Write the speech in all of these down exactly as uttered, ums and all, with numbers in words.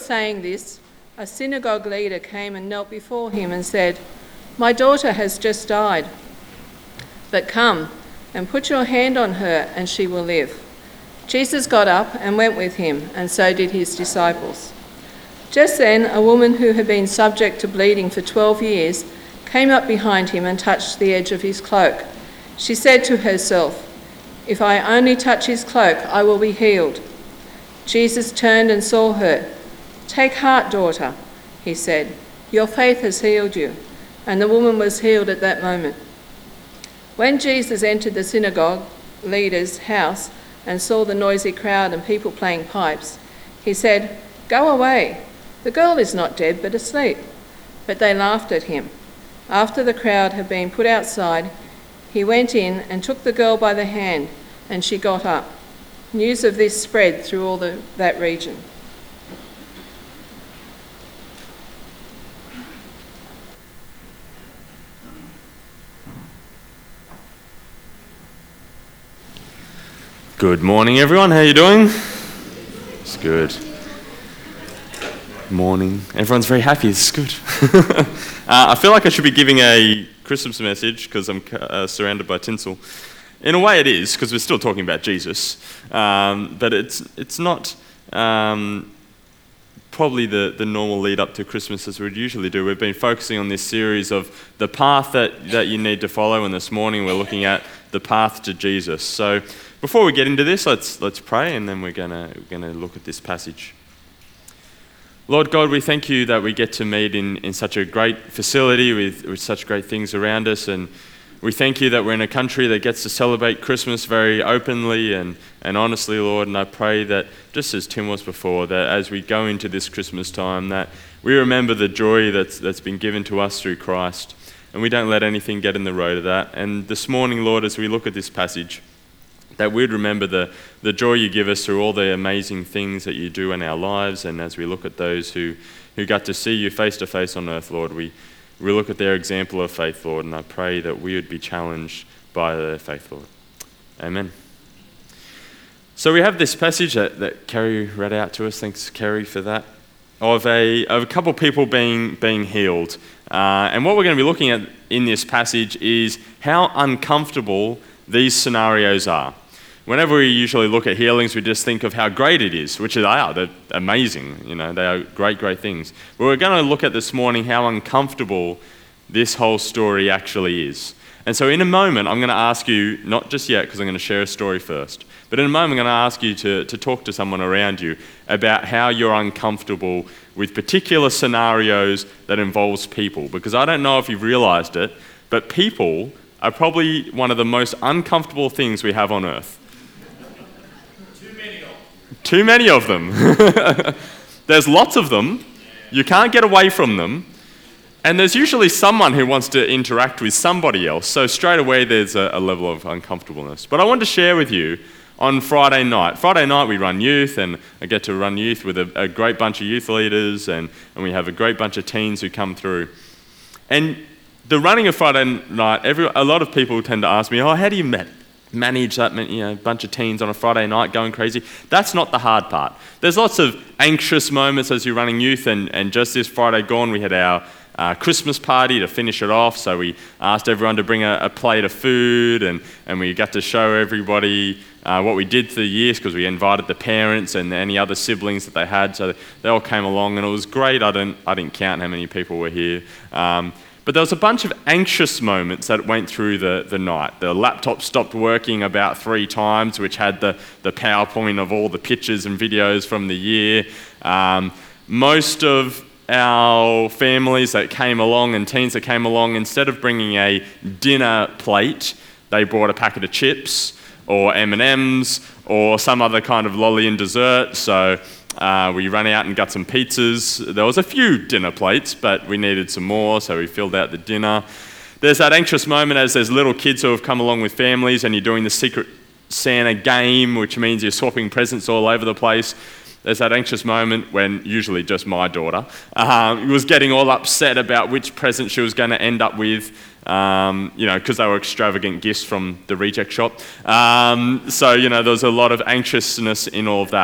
saying this, a synagogue leader came and knelt before him and said, "My daughter has just died, but come and put your hand on her and she will live." Jesus got up and went with him, and so did his disciples. Just then, a woman who had been subject to bleeding for twelve years came up behind him and touched the edge of his cloak. She said to herself, "If I only touch his cloak, I will be healed." Jesus turned and saw her. "Take heart, daughter," he said. "Your faith has healed you." And the woman was healed at that moment. When Jesus entered the synagogue leader's house and saw the noisy crowd and people playing pipes, he said, "Go away. The girl is not dead, but asleep." But they laughed at him. After the crowd had been put outside, he went in and took the girl by the hand, and she got up. News of this spread through all the, that region. Good morning, everyone. How are you doing? It's good. Morning. Everyone's very happy. It's good. uh, I feel like I should be giving a Christmas message because I'm uh, surrounded by tinsel. In a way, it is because we're still talking about Jesus, um, but it's it's not um, probably the, the normal lead up to Christmas as we'd usually do. We've been focusing on this series of the path that, that you need to follow, and this morning we're looking at the path to Jesus. So before we get into this, let's let's pray, and then we're gonna we're gonna look at this passage. Lord God, we thank you that we get to meet in, in such a great facility with, with such great things around us, and we thank you that we're in a country that gets to celebrate Christmas very openly and, and honestly, Lord, and I pray that, just as Tim was before, that as we go into this Christmas time, that we remember the joy that's that's been given to us through Christ, and we don't let anything get in the road of that. And this morning, Lord, as we look at this passage, that we'd remember the, the joy you give us through all the amazing things that you do in our lives, and as we look at those who, who got to see you face to face on earth, Lord, we, we look at their example of faith, Lord, and I pray that we would be challenged by their faith, Lord. Amen. So we have this passage that, that Kerry read out to us, thanks Kerry for that, of a, of a couple of people being, being healed. Uh, and what we're going to be looking at in this passage is how uncomfortable these scenarios are. Whenever we usually look at healings, we just think of how great it is, which they are. They're amazing, you know, they are great, great things. But we're going to look at this morning how uncomfortable this whole story actually is. And so in a moment, I'm going to ask you, not just yet, because I'm going to share a story first, but in a moment, I'm going to ask you to, to talk to someone around you about how you're uncomfortable with particular scenarios that involves people. Because I don't know if you've realized it, but people are probably one of the most uncomfortable things we have on earth. Too many of them. There's lots of them. You can't get away from them. And there's usually someone who wants to interact with somebody else. So straight away there's a, a level of uncomfortableness. But I want to share with you on Friday night. Friday night we run youth, and I get to run youth with a, a great bunch of youth leaders, and, and we have a great bunch of teens who come through. And the running of Friday night, every, a lot of people tend to ask me, oh, how do you met? manage that you know, bunch of teens on a Friday night going crazy? That's not the hard part. There's lots of anxious moments as you're running youth, and, and just this Friday gone, we had our uh, Christmas party to finish it off, so we asked everyone to bring a, a plate of food, and, and we got to show everybody uh, what we did for the years, because we invited the parents and any other siblings that they had, so they all came along, and it was great. I didn't, I didn't count how many people were here. Um, But there was a bunch of anxious moments that went through the, the night. The laptop stopped working about three times, which had the, the PowerPoint of all the pictures and videos from the year. Um, most of our families that came along and teens that came along, instead of bringing a dinner plate, they brought a packet of chips or M and M's or some other kind of lolly and dessert. So Uh, we ran out and got some pizzas. There was a few dinner plates, but we needed some more, so we filled out the dinner. There's that anxious moment as there's little kids who have come along with families, and you're doing the Secret Santa game, which means you're swapping presents all over the place. There's that anxious moment when usually just my daughter um, was getting all upset about which present she was going to end up with, um, you know, because they were extravagant gifts from the reject shop. Um, so, you know, there was a lot of anxiousness in all of that.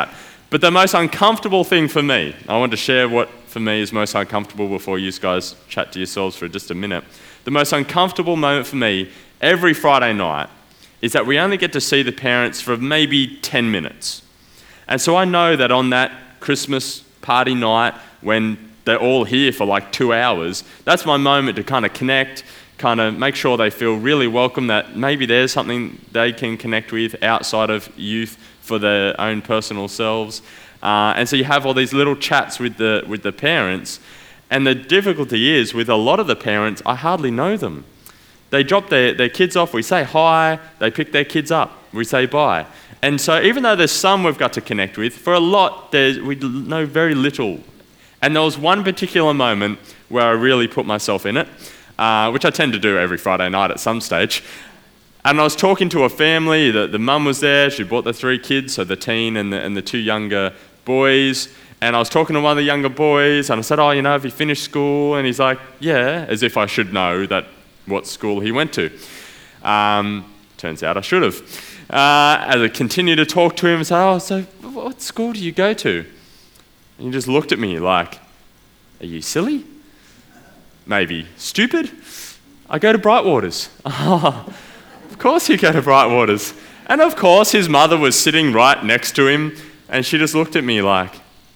But the most uncomfortable thing for me, I want to share what for me is most uncomfortable before you guys chat to yourselves for just a minute. The most uncomfortable moment for me every Friday night is that we only get to see the parents for maybe ten minutes. And so I know that on that Christmas party night when they're all here for like two hours, that's my moment to kind of connect, kind of make sure they feel really welcome, that maybe there's something they can connect with outside of youth for their own personal selves. Uh, and so you have all these little chats with the with the parents. And the difficulty is, with a lot of the parents, I hardly know them. They drop their, their kids off, we say hi, they pick their kids up, we say bye. And so even though there's some we've got to connect with, for a lot, there's, we know very little. And there was one particular moment where I really put myself in it, uh, which I tend to do every Friday night at some stage. And I was talking to a family, the, the mum was there, she brought the three kids, so the teen and the, and the two younger boys. And I was talking to one of the younger boys, and I said, oh, you know, have you finished school? And he's like, yeah, as if I should know that what school he went to. Um, turns out I should have. Uh, as I continued to talk to him, I said, oh, so what school do you go to? And he just looked at me like, are you silly? Maybe stupid? I go to Brightwaters. Oh, of course you go to Brightwaters. And of course his mother was sitting right next to him, and she just looked at me like,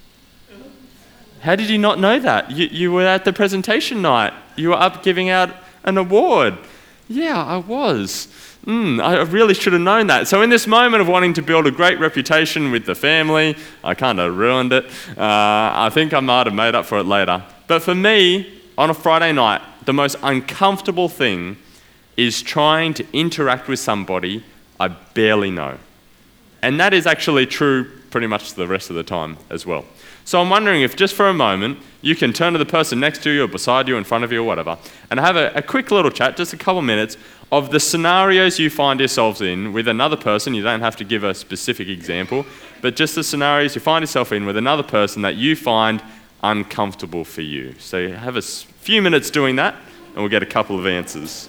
how did you not know that? You, you were at the presentation night. You were up giving out an award. Yeah, I was. Mm, I really should have known that. So in this moment of wanting to build a great reputation with the family, I kind of ruined it. Uh, I think I might have made up for it later. But for me, on a Friday night, the most uncomfortable thing is trying to interact with somebody I barely know. And that is actually true pretty much the rest of the time as well. So I'm wondering if just for a moment, you can turn to the person next to you or beside you, in front of you or whatever, and have a, a quick little chat, just a couple minutes, of the scenarios you find yourselves in with another person. You don't have to give a specific example, but just the scenarios you find yourself in with another person that you find uncomfortable for you. So have a few minutes doing that, and we'll get a couple of answers.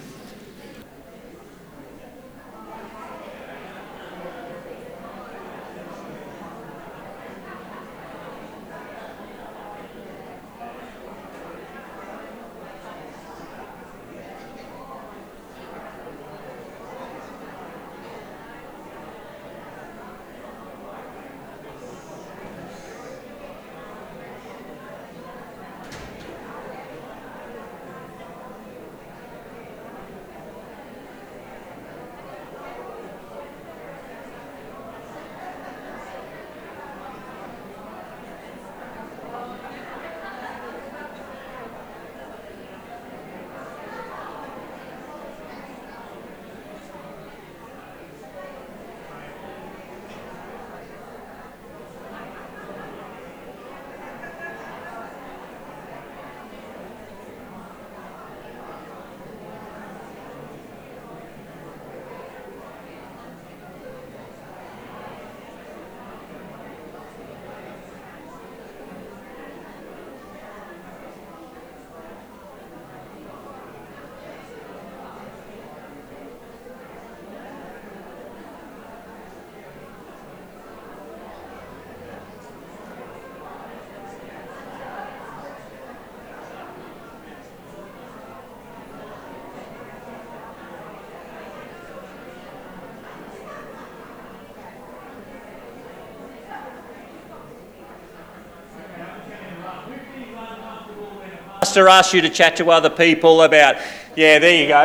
Pastor asks you to chat to other people about, yeah, there you go.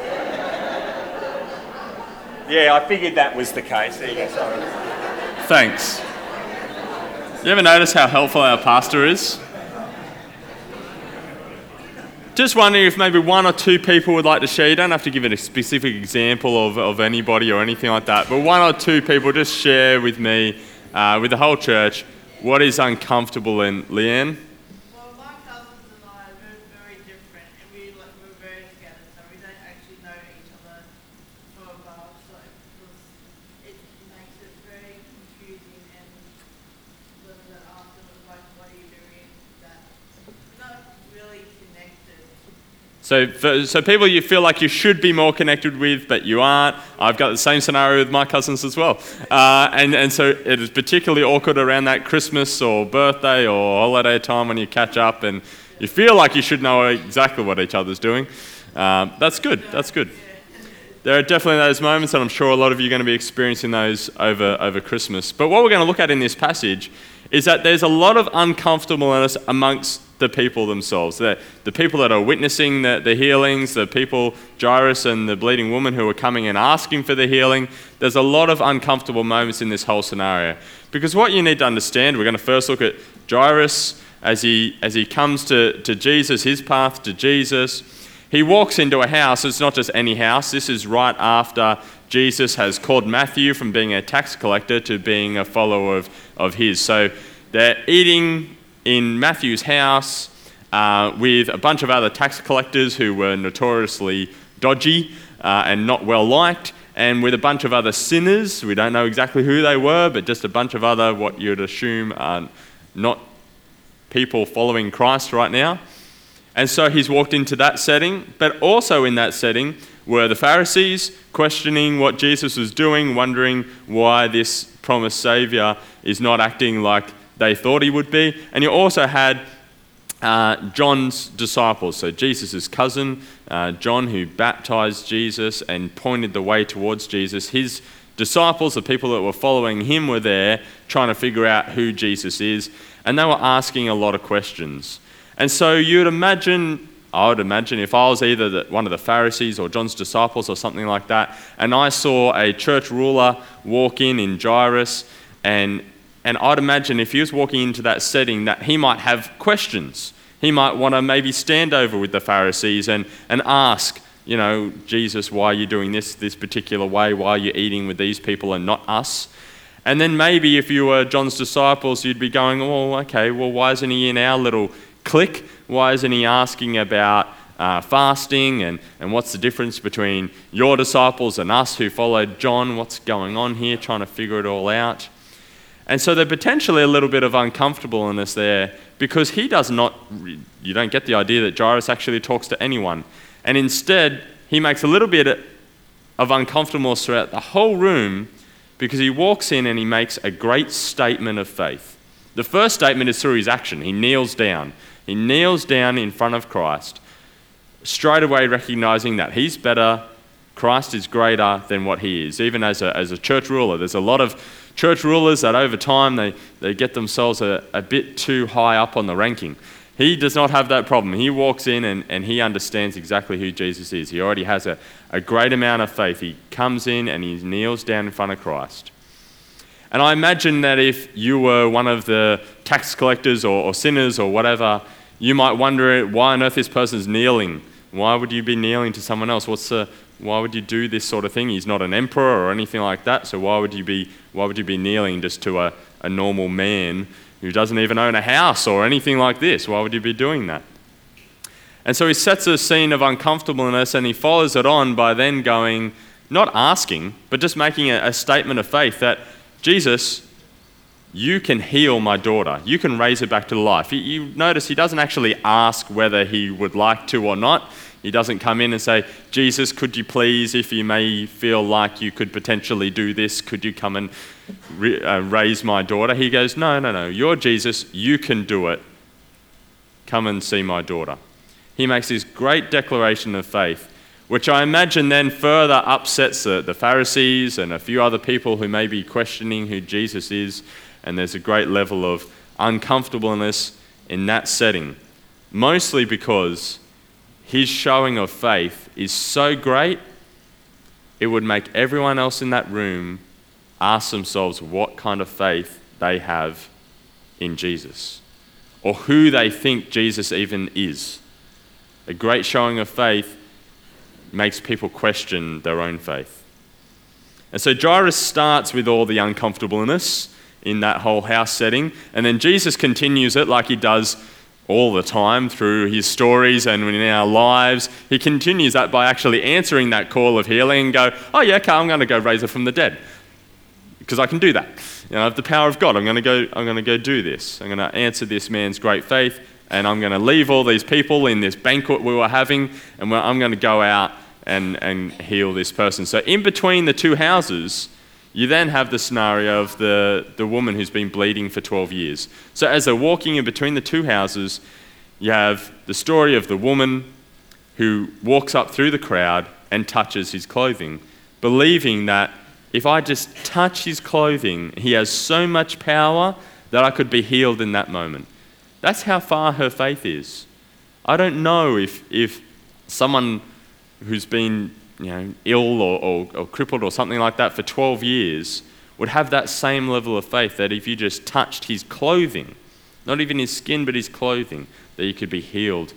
Yeah, I figured that was the case. There you go, sorry. Thanks. You ever notice how helpful our pastor is? Just wondering if maybe one or two people would like to share. You don't have to give it a specific example of, of anybody or anything like that, but one or two people just share with me, uh, with the whole church, what is uncomfortable in Leanne? Well, my cousins and I are very, very different, and we, like, we're very together, so we don't actually know each other for a while, so it makes it very confusing, and when they ask them, like, what are you doing, that we're not really connected. So, for, so people you feel like you should be more connected with, but you aren't. I've got the same scenario with my cousins as well. Uh, and, and so it is particularly awkward around that Christmas or birthday or holiday time when you catch up and you feel like you should know exactly what each other's doing. Um, that's good, that's good. There are definitely those moments, and I'm sure a lot of you are going to be experiencing those over, over Christmas. But what we're going to look at in this passage is that there's a lot of uncomfortableness amongst the people themselves. The, the people that are witnessing the, the healings, the people, Jairus and the bleeding woman who are coming and asking for the healing, there's a lot of uncomfortable moments in this whole scenario. Because what you need to understand, we're going to first look at Jairus as he, as he comes to, to Jesus, his path to Jesus. He walks into a house. It's not just any house. This is right after Jesus has called Matthew from being a tax collector to being a follower of, of his. So they're eating in Matthew's house uh, with a bunch of other tax collectors who were notoriously dodgy uh, and not well liked, and with a bunch of other sinners. We don't know exactly who they were, but just a bunch of other, what you'd assume are not people following Christ right now. And so he's walked into that setting, but also in that setting were the Pharisees questioning what Jesus was doing, wondering why this promised Saviour is not acting like they thought he would be. And you also had uh, John's disciples, so Jesus' cousin, uh, John, who baptized Jesus and pointed the way towards Jesus. His disciples, the people that were following him, were there trying to figure out who Jesus is, and they were asking a lot of questions. And so you'd imagine, I would imagine, if I was either the, one of the Pharisees or John's disciples or something like that, and I saw a church ruler walk in in Jairus, and and I'd imagine if he was walking into that setting that he might have questions. He might want to maybe stand over with the Pharisees and, and ask, you know, Jesus, why are you doing this this particular way? Why are you eating with these people and not us? And then maybe if you were John's disciples, you'd be going, oh, okay, well, why isn't he in our little clique? Why isn't he asking about uh, fasting and, and what's the difference between your disciples and us who followed John? What's going on here? Trying to figure it all out. And so there's potentially a little bit of uncomfortableness there because he does not, you don't get the idea that Jairus actually talks to anyone. And instead, he makes a little bit of uncomfortableness throughout the whole room because he walks in and he makes a great statement of faith. The first statement is through his action. He kneels down. He kneels down in front of Christ, straight away recognizing that he's better, Christ is greater than what he is. Even as a, as a church ruler, there's a lot of church rulers that over time they, they get themselves a, a bit too high up on the ranking. He does not have that problem. He walks in and, and he understands exactly who Jesus is. He already has a, a great amount of faith. He comes in and he kneels down in front of Christ. And I imagine that if you were one of the tax collectors or, or sinners or whatever, you might wonder why on earth this person's kneeling. Why would you be kneeling to someone else? What's the, why would you do this sort of thing? He's not an emperor or anything like that, so why would you be why would you be kneeling just to a, a normal man who doesn't even own a house or anything like this? Why would you be doing that? And so he sets a scene of uncomfortableness and he follows it on by then going, not asking, but just making a, a statement of faith that, Jesus, you can heal my daughter. You can raise her back to life. You, you notice he doesn't actually ask whether he would like to or not. He doesn't come in and say, Jesus, could you please, if you may feel like you could potentially do this, could you come and re- uh, raise my daughter? He goes, no, no, no, you're Jesus, you can do it. Come and see my daughter. He makes this great declaration of faith, which I imagine then further upsets the, the Pharisees and a few other people who may be questioning who Jesus is, and there's a great level of uncomfortableness in that setting, mostly because his showing of faith is so great, it would make everyone else in that room ask themselves what kind of faith they have in Jesus, or who they think Jesus even is. A great showing of faith makes people question their own faith. And so Jairus starts with all the uncomfortableness in that whole house setting, and then Jesus continues it like he does all the time through his stories and in our lives. He continues that by actually answering that call of healing and go, oh yeah, okay, I'm going to go raise her from the dead because I can do that. You know, I have the power of God. I'm going to go. I'm going to go do this. I'm going to answer this man's great faith, and I'm going to leave all these people in this banquet we were having, and I'm going to go out and, and heal this person. So in between the two houses, you then have the scenario of the, the woman who's been bleeding for twelve years. So as they're walking in between the two houses, you have the story of the woman who walks up through the crowd and touches his clothing, believing that if I just touch his clothing, he has so much power that I could be healed in that moment. That's how far her faith is. I don't know if if someone who's been, you know, ill or, or, or crippled or something like that for twelve years would have that same level of faith that if you just touched his clothing, not even his skin but his clothing, that you could be healed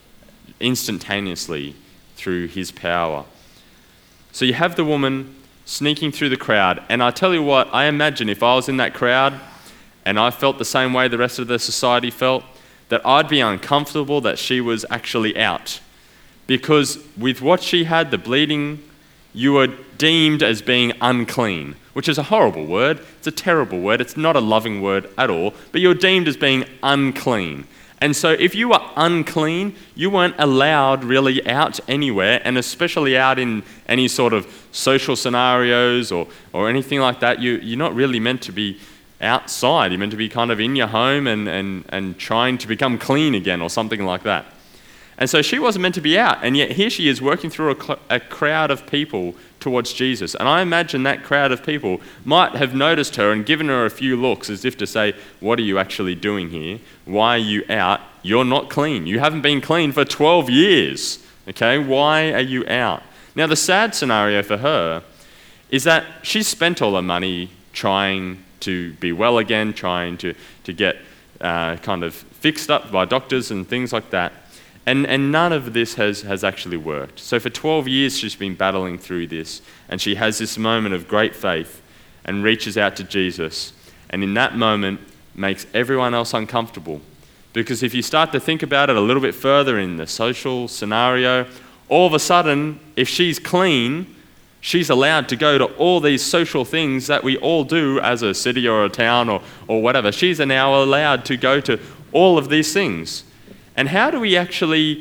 instantaneously through his power. So you have the woman sneaking through the crowd, and I tell you what, I imagine if I was in that crowd and I felt the same way the rest of the society felt, that I'd be uncomfortable that she was actually out. Because with what she had, the bleeding, you were deemed as being unclean, which is a horrible word. It's a terrible word. It's not a loving word at all, but you're deemed as being unclean. And so if you were unclean, you weren't allowed really out anywhere, and especially out in any sort of social scenarios or, or anything like that. You, you're not really meant to be outside. You're meant to be kind of in your home and, and, and trying to become clean again or something like that. And so she wasn't meant to be out, and yet here she is working through a, cl- a crowd of people towards Jesus. And I imagine that crowd of people might have noticed her and given her a few looks as if to say, what are you actually doing here? Why are you out? You're not clean. You haven't been clean for twelve years. Okay, why are you out? Now the sad scenario for her is that she spent all her money trying to be well again, trying to, to get uh, kind of fixed up by doctors and things like that. And, and none of this has, has actually worked. So for twelve years she's been battling through this, and she has this moment of great faith and reaches out to Jesus, and in that moment makes everyone else uncomfortable. Because if you start to think about it a little bit further in the social scenario, all of a sudden, if she's clean, she's allowed to go to all these social things that we all do as a city or a town or, or whatever. She's now allowed to go to all of these things. And how do we actually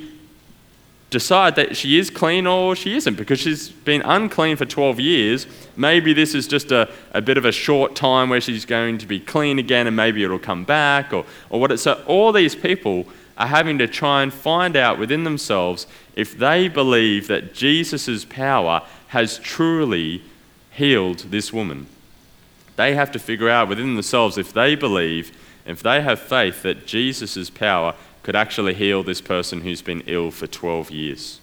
decide that she is clean or she isn't? Because she's been unclean for twelve years. Maybe this is just a, a bit of a short time where she's going to be clean again and maybe it'll come back or, or what. It, so all these people are having to try and find out within themselves if they believe that Jesus' power has truly healed this woman. They have to figure out within themselves if they believe, if they have faith that Jesus' power could actually heal this person who's been ill for twelve years.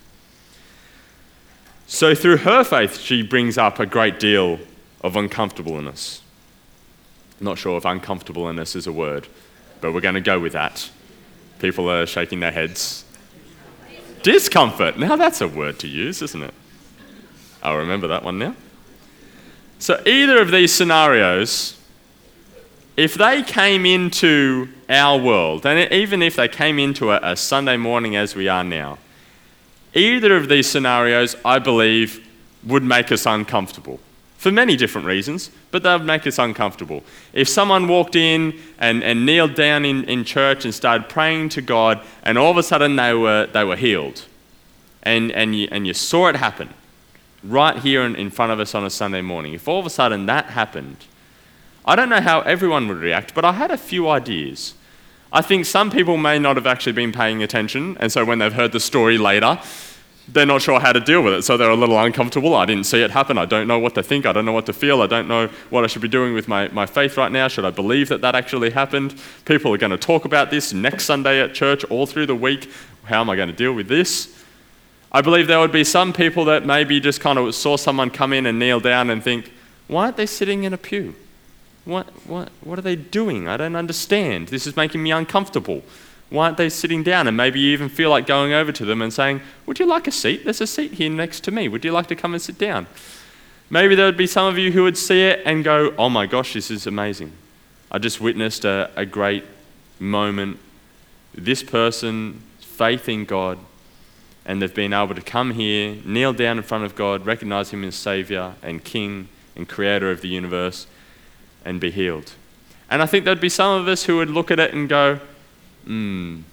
So through her faith, she brings up a great deal of uncomfortableness. I'm not sure if uncomfortableness is a word, but we're going to go with that. People are shaking their heads. Discomfort. Now that's a word to use, isn't it? I'll remember that one now. So either of these scenarios, if they came into our world, and even if they came into a, a Sunday morning as we are now, either of these scenarios, I believe, would make us uncomfortable. For many different reasons, but they would make us uncomfortable. If someone walked in and, and kneeled down in, in church and started praying to God, and all of a sudden they were they were healed, and, and, you, and you saw it happen right here in, in front of us on a Sunday morning, if all of a sudden that happened, I don't know how everyone would react, but I had a few ideas. I think some people may not have actually been paying attention, and so when they've heard the story later, they're not sure how to deal with it, so they're a little uncomfortable. I didn't see it happen. I don't know what to think. I don't know what to feel. I don't know what I should be doing with my, my faith right now. Should I believe that that actually happened? People are going to talk about this next Sunday at church all through the week. How am I going to deal with this? I believe there would be some people that maybe just kind of saw someone come in and kneel down and think, why aren't they sitting in a pew? What, what, what are they doing? I don't understand. This is making me uncomfortable. Why aren't they sitting down? And maybe you even feel like going over to them and saying, would you like a seat? There's a seat here next to me. Would you like to come and sit down? Maybe there would be some of you who would see it and go, oh my gosh, this is amazing. I just witnessed a, a great moment. This person, faith in God, and they've been able to come here, kneel down in front of God, recognize him as Savior and King and Creator of the universe, and be healed. And I think there'd be some of us who would look at it and go, hmm,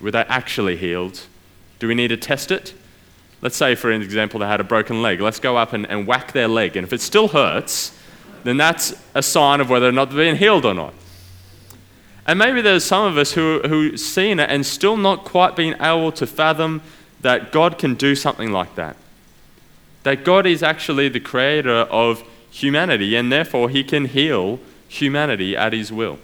Were they actually healed? Do we need to test it? Let's say, for example, they had a broken leg. Let's go up and, and whack their leg. And if it still hurts, then that's a sign of whether or not they're being healed or not. And maybe there's some of us who who seen it and still not quite being able to fathom that God can do something like that. That God is actually the creator of humanity, and therefore he can heal humanity at his will.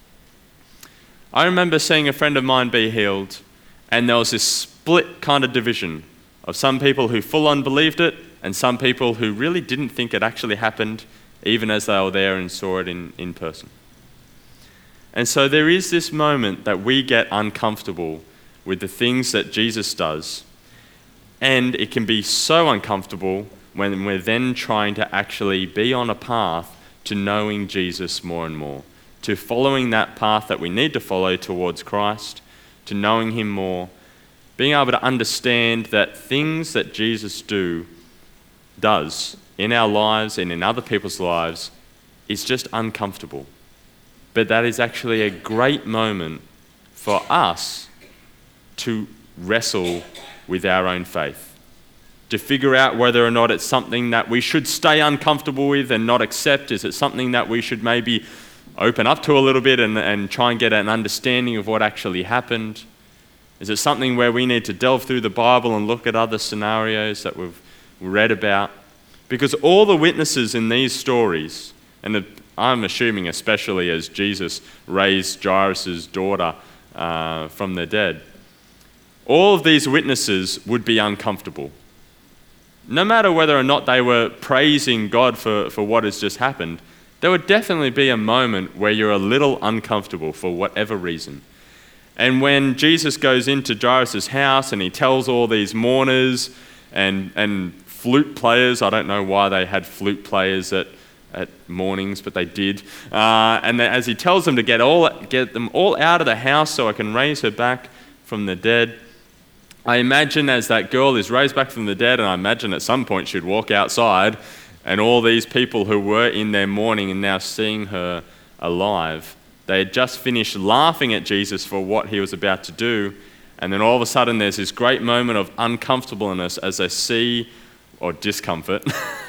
I remember seeing a friend of mine be healed, and there was this split kind of division of some people who full on believed it and some people who really didn't think it actually happened, even as they were there and saw it in, in person. And so there is this moment that we get uncomfortable with the things that Jesus does, and it can be so uncomfortable when we're then trying to actually be on a path to knowing Jesus more and more, to following that path that we need to follow towards Christ, to knowing him more, being able to understand that things that Jesus do, does in our lives and in other people's lives is just uncomfortable. But that is actually a great moment for us to wrestle with our own faith, to figure out whether or not it's something that we should stay uncomfortable with and not accept. Is it something that we should maybe open up to a little bit and, and try and get an understanding of what actually happened? Is it something where we need to delve through the Bible and look at other scenarios that we've read about? Because all the witnesses in these stories, and the, I'm assuming especially as Jesus raised Jairus' daughter uh, from the dead, all of these witnesses would be uncomfortable. No matter whether or not they were praising God for, for what has just happened, there would definitely be a moment where you're a little uncomfortable for whatever reason. And when Jesus goes into Jairus' house and he tells all these mourners and and flute players, I don't know why they had flute players at, at mornings, but they did. Uh, and then as he tells them to get all get them all out of the house so I can raise her back from the dead, I imagine as that girl is raised back from the dead, and I imagine at some point she'd walk outside and all these people who were in their mourning and now seeing her alive, they had just finished laughing at Jesus for what he was about to do, and then all of a sudden there's this great moment of uncomfortableness as they see, or discomfort,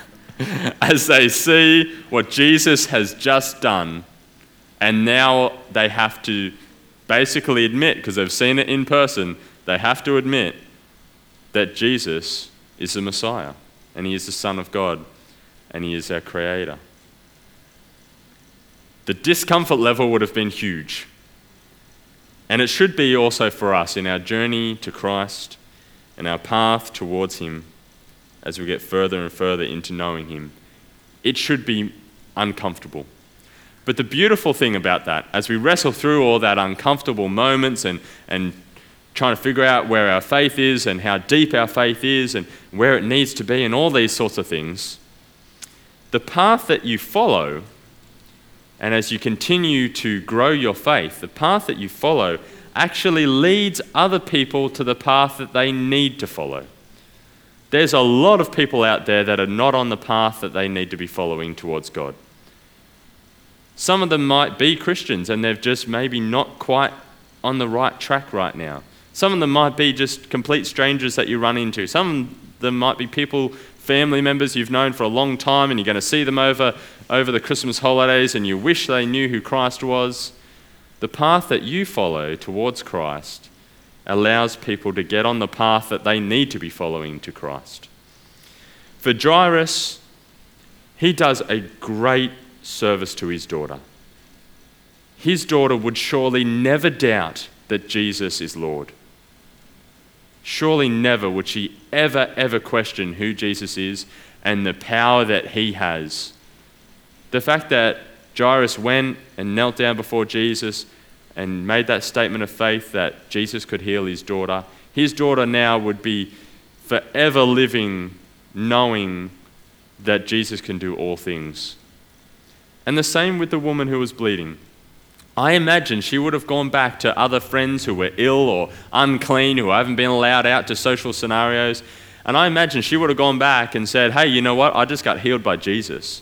as they see what Jesus has just done, and now they have to basically admit, because they've seen it in person, they have to admit that Jesus is the Messiah, and he is the Son of God, and he is our Creator. The discomfort level would have been huge. And it should be also for us in our journey to Christ and our path towards him as we get further and further into knowing him. It should be uncomfortable. But the beautiful thing about that, as we wrestle through all that uncomfortable moments and, and trying to figure out where our faith is and how deep our faith is and where it needs to be and all these sorts of things, the path that you follow, and as you continue to grow your faith, the path that you follow actually leads other people to the path that they need to follow. There's a lot of people out there that are not on the path that they need to be following towards God. Some of them might be Christians and they're just maybe not quite on the right track right now. Some of them might be just complete strangers that you run into. Some of them might be people, family members you've known for a long time, and you're going to see them over, over the Christmas holidays and you wish they knew who Christ was. The path that you follow towards Christ allows people to get on the path that they need to be following to Christ. For Jairus, he does a great service to his daughter. His daughter would surely never doubt that Jesus is Lord. Surely never would she ever, ever question who Jesus is and the power that he has. The fact that Jairus went and knelt down before Jesus and made that statement of faith that Jesus could heal his daughter, his daughter now would be forever living knowing that Jesus can do all things. And the same with the woman who was bleeding. I imagine she would have gone back to other friends who were ill or unclean, who haven't been allowed out to social scenarios. And I imagine she would have gone back and said, hey, you know what? I just got healed by Jesus.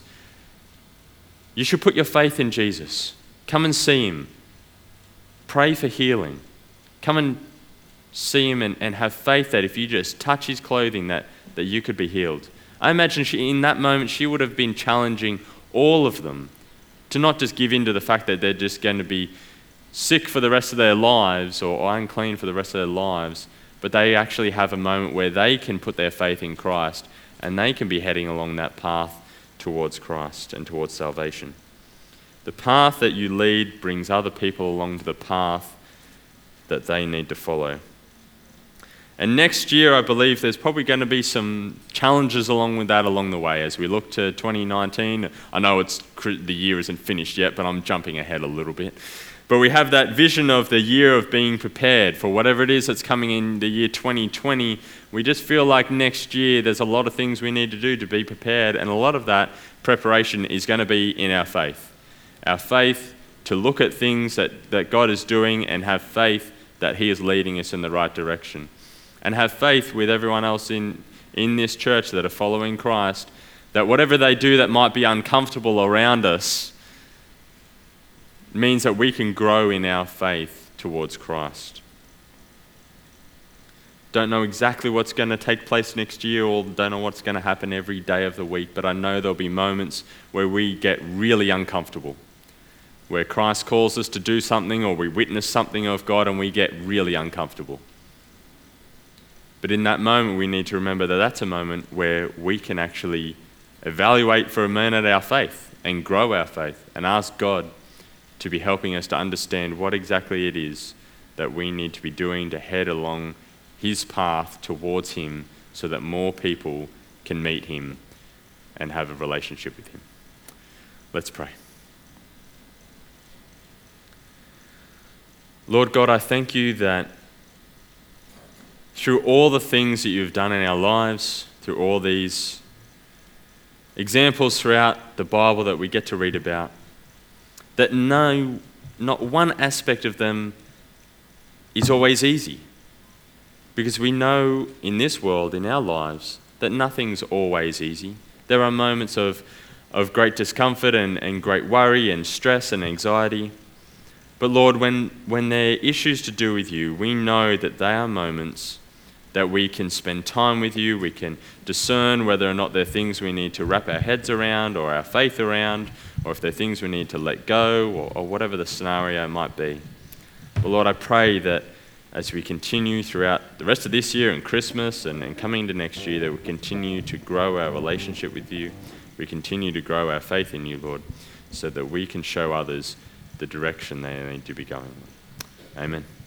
You should put your faith in Jesus. Come and see him. Pray for healing. Come and see him and, and have faith that if you just touch his clothing, that, that you could be healed. I imagine she, in that moment she would have been challenging all of them to not just give in to the fact that they're just going to be sick for the rest of their lives or, or unclean for the rest of their lives, but they actually have a moment where they can put their faith in Christ and they can be heading along that path towards Christ and towards salvation. The path that you lead brings other people along to the path that they need to follow. And next year, I believe there's probably going to be some challenges along with that along the way as we look to twenty nineteen. I know it's the year isn't finished yet, but I'm jumping ahead a little bit. But we have that vision of the year of being prepared for whatever it is that's coming in the year twenty twenty. We just feel like next year there's a lot of things we need to do to be prepared, and a lot of that preparation is going to be in our faith. Our faith to look at things that, that God is doing and have faith that he is leading us in the right direction. And have faith with everyone else in, in this church that are following Christ, that whatever they do that might be uncomfortable around us means that we can grow in our faith towards Christ. Don't know exactly what's going to take place next year, or don't know what's going to happen every day of the week, but I know there'll be moments where we get really uncomfortable, where Christ calls us to do something or we witness something of God and we get really uncomfortable. But in that moment, we need to remember that that's a moment where we can actually evaluate for a minute our faith and grow our faith and ask God to be helping us to understand what exactly it is that we need to be doing to head along his path towards him so that more people can meet him and have a relationship with him. Let's pray. Lord God, I thank you that through all the things that you've done in our lives, through all these examples throughout the Bible that we get to read about, that no, not one aspect of them is always easy. Because we know in this world, in our lives, that nothing's always easy. There are moments of, of great discomfort and, and great worry and stress and anxiety. But Lord, when, when they're issues to do with you, we know that they are moments that we can spend time with you, we can discern whether or not they're things we need to wrap our heads around or our faith around, or if they're things we need to let go, or, or whatever the scenario might be. But Lord, I pray that as we continue throughout the rest of this year and Christmas and, and coming into next year, that we continue to grow our relationship with you, we continue to grow our faith in you, Lord, so that we can show others the direction they need to be going. Amen.